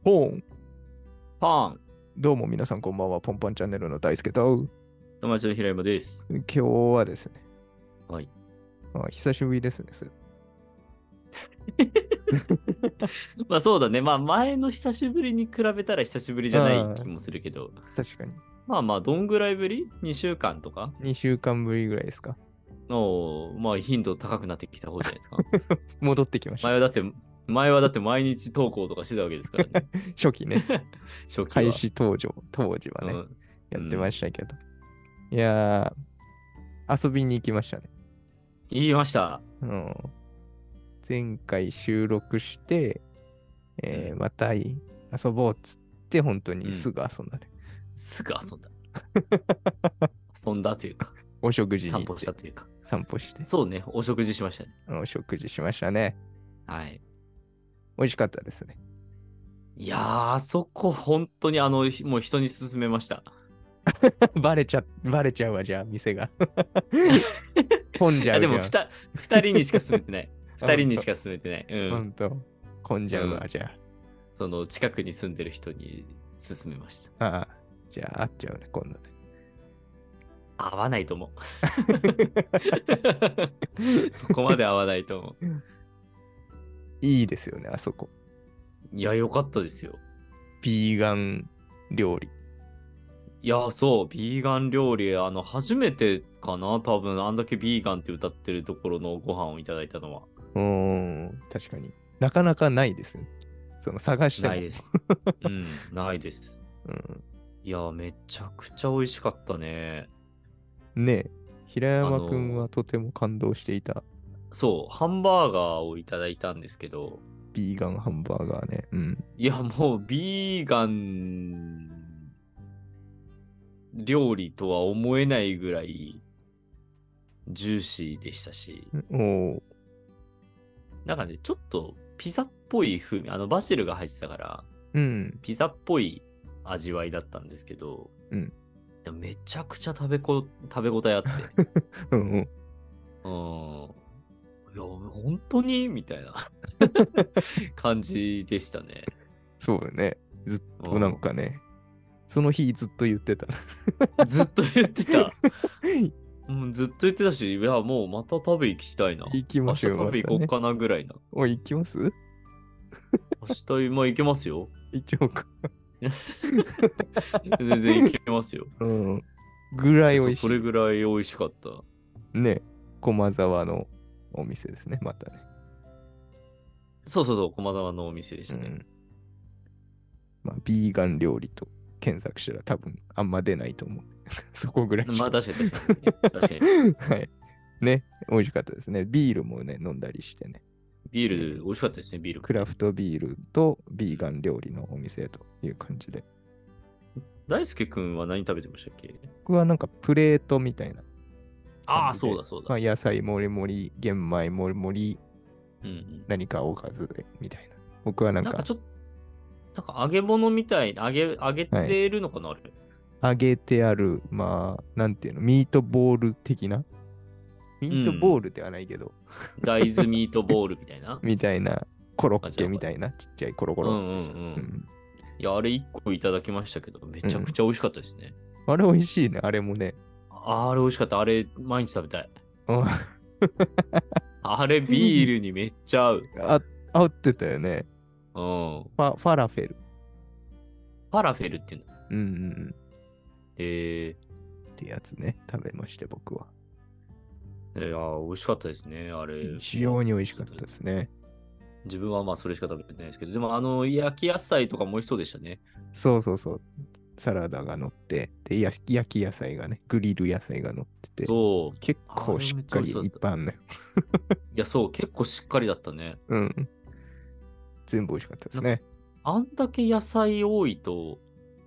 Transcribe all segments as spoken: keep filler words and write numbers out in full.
ポーン。 パン。 どうも皆さんこんばんは。ポンパンチャンネルの大輔と。 友達の平山です。 今日はですね。 はい。 あ、久しぶりですね。それまあそうだね。まあ前の久しぶりに比べたら久しぶりじゃない気もするけど。 確かに。 まあまあ、どんぐらいぶり ?に 週間とかにしゅうかんぶりぐらいですか。 の、まあ頻度高くなってきた方じゃないですか。 戻ってきました。 前はだって、前はだって毎日投稿とかしてたわけですからね。 初期ね。 初期は。 開始登場、当時はね、 うん、 やってましたけど。いやー、遊びに行きましたね。 言いました。 うん、前回収録して、えーうんまた遊ぼうっつって本当にすうん。 ぐ遊んだね。 すぐ遊んだ。遊んだというか、 お食事に散行って、 歩したというか。 散歩して、 そうね、お食事しましたね。 お食事しましたね。 はい。 美味しかったですね。 いやー、あそこ本当にあの、ひもう人に勧めました。 バレちゃ、バレちゃうわ、じゃあ、店が。混んじゃあ、でもうじゃん。 ふた、二人にしか勧めてない。二人にしか。 か勧めてない。うん。 ほんと。混んじゃうわ、 うんじゃその近くに住んでる人に勧めました。 あ。ああ。じゃあ、会っちゃうね、今度ね。 合わないと思う。そこまで合わないと思いいですよね、あそこ。 う。いや、よかったですよ。 ビーガン料理。 いや、そう、ビーガン料理、あの、初めてかな多分、あんだけビーガンって歌ってるところのご飯をいただいたのは。 うーん、確かに。なかなかないですね。その探しても。 ないです。うん、ないです。 うん、 いや、めちゃくちゃ美味しかったね。 ねえ、平山くんあのはとても感動していたそう、ハンバーガーをいただいたんですけど、 ビーガンハンバーガーね。うん。 いや、もう、ビーガン料理とは思えないぐらいジューシーでしたし、 おー、 なんかね、ちょっとピザっぽい風味、あの、バジルが入ってたから、 うん、 ピザっぽい味わいだったんですけど、 うん。 いやめちゃくちゃ食べこ、食べ応えあって、 うんうん。 うん。いや、本当にみたいな感じでしたね。 そうよね。ずっとなんうんかね、その日ずっと言ってた。 ずっと言ってた。うん、ずっと言ってたし、いや、もうまた食べ行きたいな。 行き明日ましょう、 食べ行こうかなぐらいな。 おい、行きます明日、まあ行けますよ。 行っちゃおうか。 全然行けますよ。 うん。ぐらい美そう、 味しい。 それぐらい美味しかった。 ね、駒沢のお店ですね、またね。 そうそうそう、駒沢のお店でしうたね。 ん。まあ、ビーガン料理と検索したら多分あんま出ないと思う。そこぐらいしか。 まあ確かに確かに、ね。確かに。 はい。ね、美味しかったですね。ビールもね、飲んだりしてね。 ビール、美味しかったですね、ビールもね、 クラフトビールとビーガン料理のお店という感じで。 大輔くんは何食べてましたっけ？ 僕はなんかプレートみたいなああ、 感じで。 そうだそうだ。 まあ、野菜もりもり、玄米もりもり、 うんうん。 何かおかずでみたいな。僕はなんかなんかちょっと、なんか揚げ物みたい、揚げ、揚げはい、 てるのかな、あれ。 揚げてある、まあ、なんていうの、ミートボール的なミートボールではないけど、 大豆ミートボールみたいなみたいな、コロッ感じなのかケみたいな、ちっちゃいコロコな。うロ。 んうんうん。 うんいや、あれいっこいただきましたけど、めちゃくちゃ美味しかったですね。 あれ美味しいね、あれもね。 ああれ美味しかった。あれ、毎日食べたい。 うんあれ、ビールにめっちゃ合う。 あ、合ってたよね。 うん。 ファ、ファラフェル。 ファラフェルっていうの。 うんうんうん。 えってやつね、食べまして、僕は。 ー、いやー、美味しかったですね、あれ。 非常に美味しかったですね。 自分はまあそれしか食べてないですけど、でもあの焼き野菜とかも美味しそうでしたね。 そうそうそう。サラダが乗って、で、や焼き野菜がね、グリル野菜が乗ってて、 そう。 結構あれめっちゃしっかり美味しそうだった。 いっぱいあんのよ。 いや、そう、結構しっかりだったね。 うん。全部美味しかったですね。 あんだけ野菜多いと、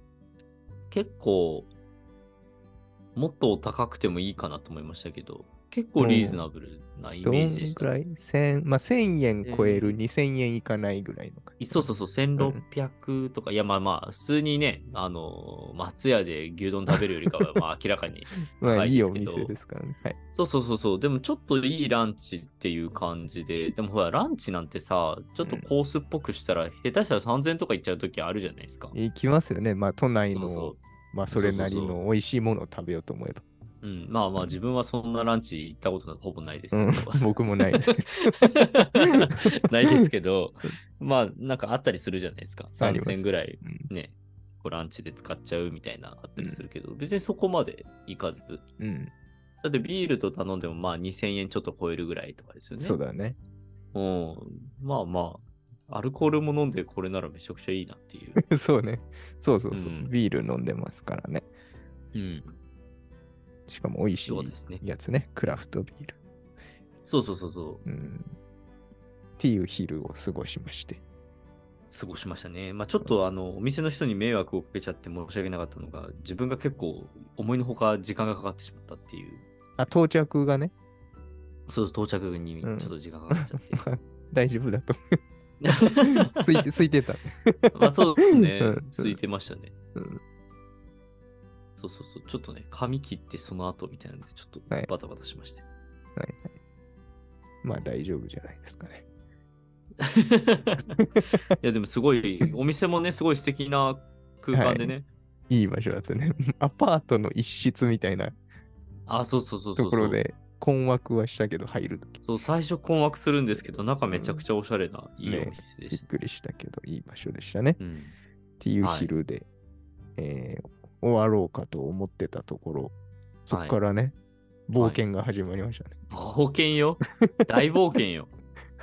結構、もっと高くてもいいかなと思いましたけど、 結構リーズナブルなイどんメージでした。 ぐらいせん、まあ、せんえん超えるにせんえんいかないぐらいの感じ。 そうそうそう、せんろっぴゃくとか、いやまあまあ、普通にね、あの、松屋で牛丼食べるよりかは、まあ明らかにまあ、 高いいいおですけど、 店ですからね。はい。 そうそうそうそう、でもちょっといいランチっていう感じで、でもほら、ランチなんてさ、ちょっとコースっぽくしたら、下手したらさんぜんえんとかいっちゃうときあるじゃないですか。 行きますよね。まあ、都内の、 そうそまあ、 う。 それなりそうそうその美味しいものを食べようと思えば。 う。うん、まあまあ、 うん自分はそんなランチ行ったことなほぼないですうん、 けど。 僕もないですけど。 ないですけど、まあ、なんかあったりするじゃないですか。3000 あります。 円ぐらいうん。 ね、こうランチで使っちゃうみたいなあったうんりするけど、別にそこまでいかず。 うん。 だってビールと頼んでもまあにせんえんちょっと超えるぐらいとかですよね。 そうだね。 うん。まあまあ、アルコールも飲んでこれならめちゃくちゃいいなっていう。 そうね。そうそうそう。 うん。 ビール飲んでますからね。 うん。 しかも美味しいそうですね。 やつね。クラフトビール。 そうそうそうそう。 うん。っていう昼を過ごしまして。 過ごしましたね。まあちょっとあの、お店の人に迷惑をかけちゃって申し訳なかったのが、自分が結構思いのほか時間がかかってしまったっていう。 あ、到着がね。 そう、到着にちょっと時間がかかっちゃって。 まあ大丈夫だと思う。空いて、空いてた。 まあそうね、 うん空いてましたね。 うんそうそうそう、ちょっとね、髪切ってその後みたいなんで、ちょっとはいバタバタしまして。 はいはい。まあ大丈夫じゃないですかね。 いや、でもすごい、お店もね、すごい素敵な空間でね。 いい場所だったね。アパートの一室みたいなあ、そうそうそうそうそう。 ところで困惑はしたけど入るとき。 そう、最初困惑するんですけど、中めちゃくちゃおしゃれな、いいおね、 店でした。 びっくりしたけど、いい場所でしたね。っうん。 ていうはい。 昼で、えー終わろうかと思ってたところ、そこはいからね、冒険が始まりましたね。 冒険よ。大冒険よ。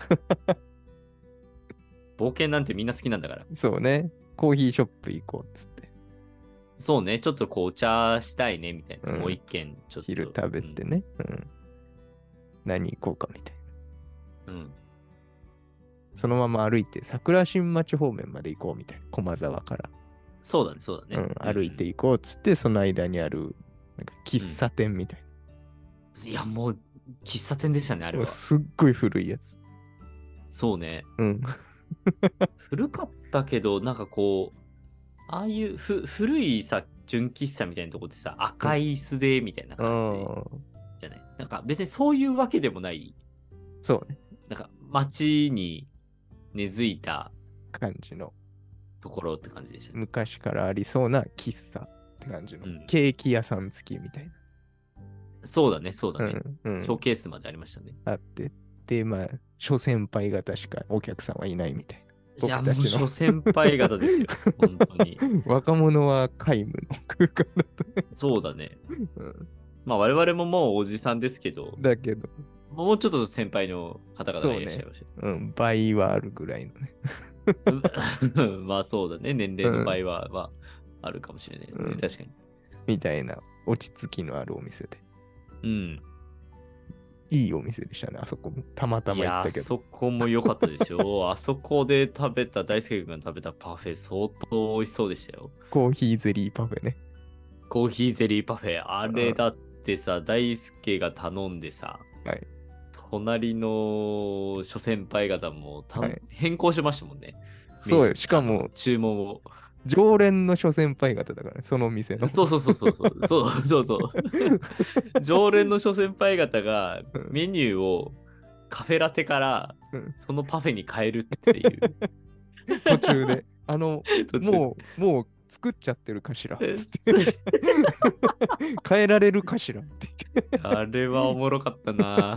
冒険なんてみんな好きなんだから。 そうね、コーヒーショップ行こうっつって、 そうね、ちょっとこうお茶したいね、みたいな。 うんもう一軒、ちょっと。 昼食べてね、うん何行こうかみたいな。 うん。うん。 そのまま歩いて桜新町方面まで行こうみたいな。駒沢から。 そうだね、そうだね。 うん、歩いて行こうっつって、その間にある、なんか喫茶店みたいいや、もう、喫茶店でしたね、あな。 れは。 すっごい古いやつ。 そうね。 うん。 古かったけど、なんかこう、ああいうふ古いさ、純喫茶みたいなとこってさ、赤い椅子でみたいなあ感じーじゃない。なんか別にそういうわけでもない、 そうね。 なんか街に根付いた感じの。 ところって感じでしたね。 昔からありそうな喫茶って感じの。 うんケーキ屋さん付きみたいそうだね、そうだな。 ね。 うん。うんショーケースまでありましたね。 あって。で、まあ、諸先輩方しかお客さんはいないみたいな。 いや、もう僕たちの諸先輩方ですよ。本当に。 若者は皆無の空間だった。 そうだね。 うんまあ我々ももうおじさんですけど、 だけど、 もうちょっと先輩の方々がいらっしゃいました。 うん、倍はあるぐらいのね。 うんまあそうだね。年齢の場合は、まあ、あるかもしれないですね。 うん確かに。 みたいな落ち着きのあるお店で。 うん。 いいお店でしたね、あそこも。たまたいや、あま行ったけど。 そこも良かったですよ。あそこで食べた、大輔君が食べたパフェ、相当美味しそうでしたよ。 コーヒーゼリーパフェね。 コーヒーゼリーパフェ、あれだってさ、大輔が頼んでさ、 はい。 隣の諸先輩方もた、 はい変更しましたもんね。 そうよ。 みしかもあの、注文を。 常連の諸先輩方だからね、その店の。 そうそうそうそうそう。そうそうそう。常連の諸先輩方がうんメニューをカフェラテからうんそのパフェに変えるっていう途中で。あの、 途中もう、もう作っちゃってるかしら。 えつって変えられるかしらってあれはおもろかったな。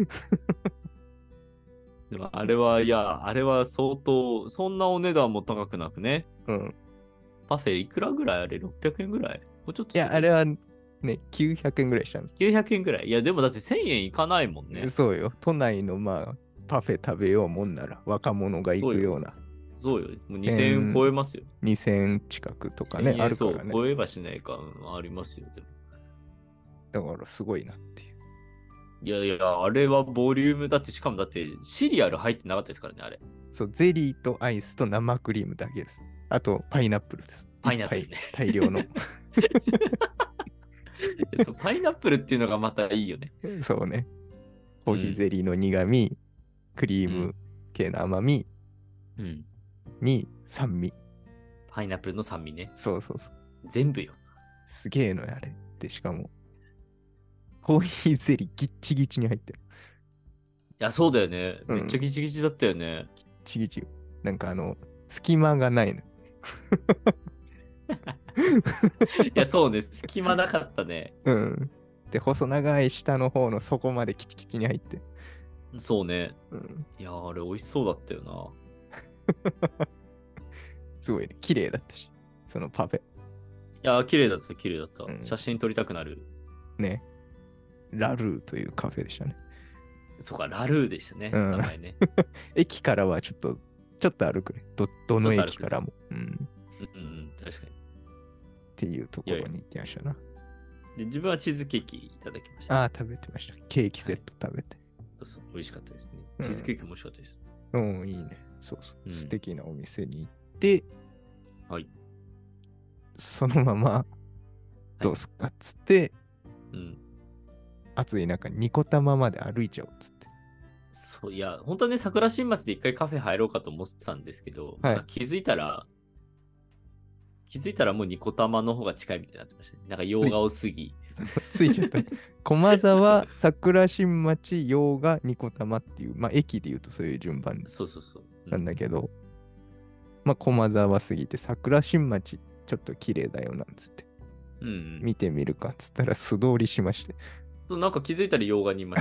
でもあれは、いや、あれは相当、そんなお値段も高くなくね。 言って。うん。 パフェいくらぐらいあれ ?ろっぴゃく 円ぐらいもうちょっとするいや、あれはね、きゅうひゃくえんぐらいしたんです。 きゅうひゃくえんぐらい。いや、でもだってせんえんいかないもんね。 そうよ。都内のまあ、パフェ食べようもんなら、若者が行くようなそうよ。もうにせんえん超えますよ。 にせんえん近くとかね、 せんえんそうあるからね。 超えばしないか、うんありますよ。でもだからすごいなっていう。 いやいや、あれはボリュームだって、しかもだってシリアル入ってなかったですからね、あれ。 そう、ゼリーとアイスと生クリームだけです。あと、パイナップルです。 パイナップルねいっぱい大量の。 そうパイナップルっていうのがまたいいよね。 そうね。コーヒーゼリーの苦味、クリーム系の甘みうん。 に酸味。 パイナップルの酸味ね。 そうそうそう。 全部よ。 すげえのよ、あれ。で、しかも、コーヒーゼリーギッチギチに入ってる。 いや、そうだよね。 うんめっちゃギチギチだったよね。 ギッチギチ。なんかあの、隙間がないの。 いや、そうね。隙間なかったね。 うん。で、細長い下の方の底までキチキチに入ってる。 そうね。 うん。 いや、あれ美味しそうだったよな。 すごいね。綺麗だったし。そのパフェ。 いや、綺麗だった、綺麗だった。 うん写真撮りたくなる。 ね。ラルーというカフェでしたね。 そうか、ラルーでしたね。 うん名前ね。 駅からはちょっと、ちょっと歩くね。ど、どのちょっと歩く駅からも。うん。 うんうんうん、確かに。 っていうところに行きましたな。 で、自分はチーズケーキいただきました。 ああ、食べてました。ケーキセット食べて。 そうそう、美味しかったですね。 うんチーズケーキも美味しかったです。 うん、いいね。そうそう。 うん素敵なお店に行って、 はい。 そのまま、どうすっかっつって、 うん。 暑い中、ニコタマまで歩いちゃおうっつって。 そう、いや、本当はね、桜新町で一回カフェ入ろうかと思ってたんですけど、 はいなんか気づいたら、気づいたらもうニコタマの方が近いみたいになってましたね。なんか洋画を過ぎ。 ついちゃった。駒沢、桜新町、洋画、ニコタマっていう、まあ、駅で言うとそういう順番そうそうそう。うなんだけど、まあ、駒沢過ぎて、桜新町、ちょっと綺麗だよなんつって、 うん、うん。 見てみるかっつったら素通りしまして、 そうなんか気づいたら洋画にいま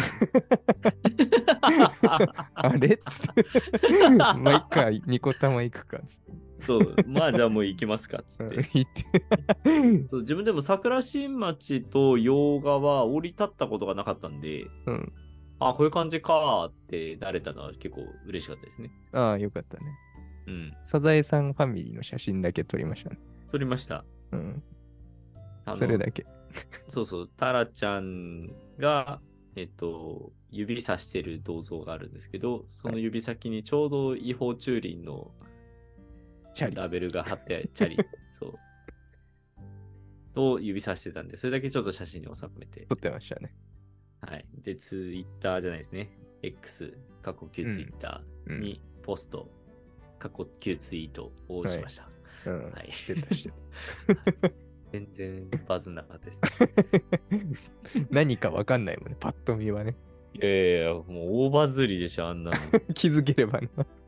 した。 あれっつって、まあ、一回ニコタマ行くかっつって。 そう、まあじゃあもう行きますかっつって。 うん行ってそう自分でも桜新町と洋画は降り立ったことがなかったんで、 うん。 あ、こういう感じかーってなれたのは結構嬉しかったですね。 ああ、よかったね。 うん。 サザエさんファミリーの写真だけ撮りましたね。 撮りました。 うん。 あのそれだけ。 そうそう、タラちゃんが、えっと、指さしてる銅像があるんですけど、その指先にちょうど違法駐輪のチャリ。 ラベルが貼ってある、チャリ、そう。と指さしてたんで、それだけちょっと写真に収めて。 撮ってましたね。 はい。で、ツイッターじゃないですね。X、過去旧ツイッターにポスト、過去旧ツイートをしました。 うん。 はいしてたしてた。 全然バズんなかったです、ね。 何かわかんないもんね、パッと見はね。 いやいやいや、もう大バズりでしょ、あんなの。 気づければな。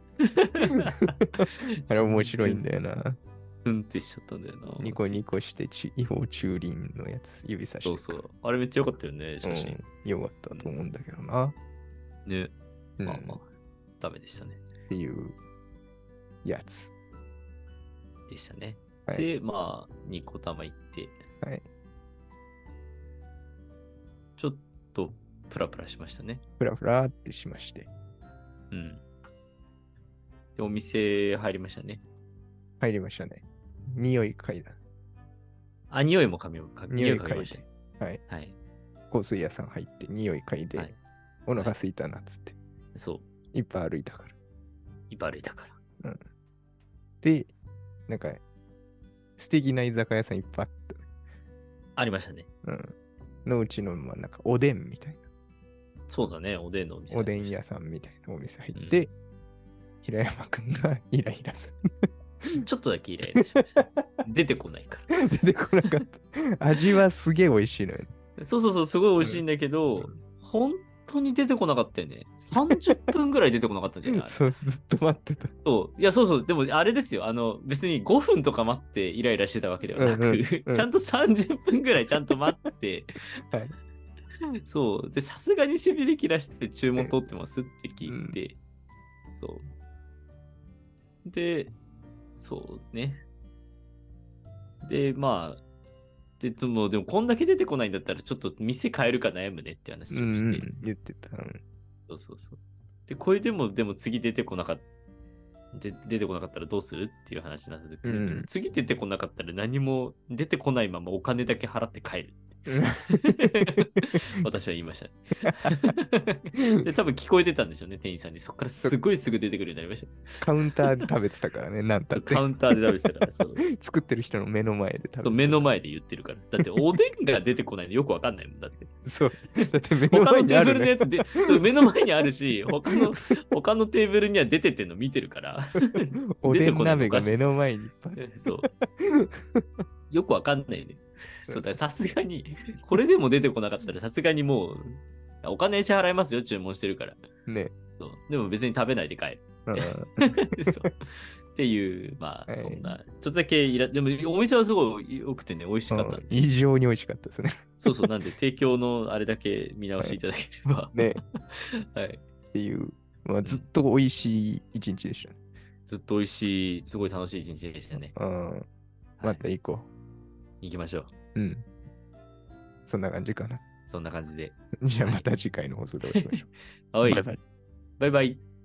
あれ面白いんだよな。 スンってしちゃったんだよな。 ニコニコしてち違法駐輪のやつ指さして。 そうそう。あれめっちゃ良かったよね、写真。 うん、よかったと思うんだけどな。 ね。 うんまあまあ、ダメでしたね。 っていうやつ。 でしたね。 はいで、まあ、ニコタマ行って、 はい。 ちょっとプラプラしましたね。 ふらふらってしまして。 うん。で、お店入りましたね。 入りましたね。匂い嗅いだ。 あ、匂いも髪を嗅ぎ匂い嗅い嗅ぎましたね。 で。はい。 はい。 香水屋さん入って匂い嗅いで、 はいお腹すいたなっつって。 そう。 いっぱい歩いたから。 いっぱい歩いたから。 で、なんか、素敵な居酒屋さんいっぱいあった。 ありましたね。 うん。のうちの、まあ、なんかおでんみたいそうだね、おでんのお店。 な。おでん屋さんみたいなお店入って、平山くんがイライラする。 ちょっとだけイライラしました。出てこないから。 出てこなかった。味はすげえ美味しいのよね。 そうそうそう、すごい美味しいんだけど、 うん本当に出てこなかったよね。さんじゅっぷんぐらい出てこなかったんじゃないあれそう、ずっと待ってた。 そう。いや、そうそう。でも、あれですよ。あの、別にごふんとか待ってイライラしてたわけではなく、 うんうんうんちゃんとさんじゅっぷんぐらいちゃんと待って、 はい。 そう。で、さすがにしびれ切らして注文取ってますって聞いて、そう。で、そうね。で、まあ、ででも、でもこんだけ出てこないんだったら、ちょっと店変えるか悩むねって話をして、 うんうん、言ってた。うんそうそうそう。で、これでも、でも次出てこなかった。で出てこなかったらどうするっていう話になった時に、 うん次出てこなかったら何も出てこないままお金だけ払って帰る。 私は言いました。で、多分聞こえてたんでしょうね、店員さんに。そこからすごいすぐ出てくるようになりました。 カウンターで食べてたからね、なんたって。 カウンターで食べてたから、そう。 作ってる人の目の前で食べてた。 目の前で言ってるから。だっておでんが出てこないのよくわかんないもんだって。 そう。だって目の他のテーブ前にある、ね。 ルのやつで、そう目の前にあるし、他の、他のテーブルには出てってんの見てるから。 おでん鍋が出てこないのおかしい目の前にいっぱい。 そう。よくわかんないね。そうだ、さすがに、これでも出てこなかったら、さすがにもう、お金支払いますよ、注文してるから。 ね。 そうでも別に食べないで帰る。 うんそうっていう、まあ、 はいそんな、ちょっとだけいら、でもお店はすごい良くてね、美味しかったんで、 うん異常に美味しかったですね。 そうそう、なんで提供のあれだけ見直していただければ。 ね。 はい。 っていう、まあ、ずっと美味しい一日でしたね。 ずっと美味しい、すごい楽しい一日でしたね。 うん。また行こ行きましょう。 う。 うん。そんな感じかな。 そんな感じで。 じゃあまた次回の放送でお会いしましょう。 はい。 バイバイ。 バイバイ。